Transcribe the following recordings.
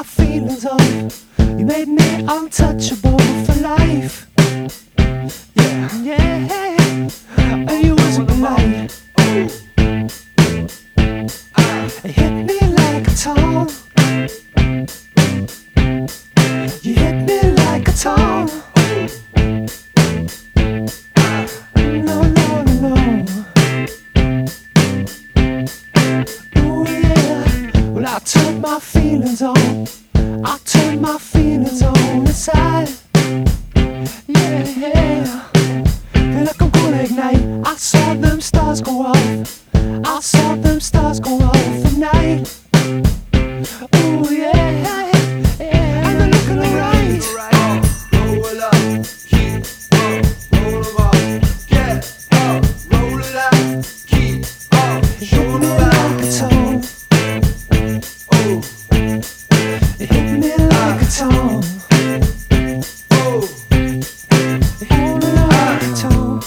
feelings on. You made me untouchable for life. Yeah, yeah. And you wasn't polite. It hit me like a tone. You hit me like a tone. No, no, no. Ooh, yeah. Well, I turned my feelings on. I turned my feelings on inside. Yeah, yeah. Feel like I'm gonna ignite. I saw them stars go off. I saw them stars go off at night. Ooh, yeah, yeah. And they're looking alright. Roll up, keep up, roll up, get up, roll it up, keep up, show Hit me like a tone. oh, It hit me like a tone. oh, It hit me like a tone.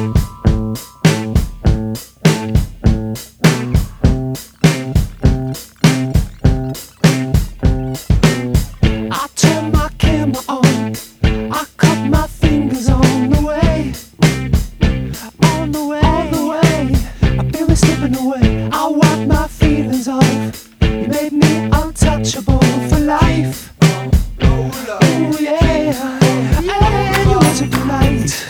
I turned my camera on. I cut my fingers on the way. On the way, on the way. I feel me slipping away. I wipe my feelings off. You made me untouchable for life. roll up. Ooh, yeah. And you wasn't polite.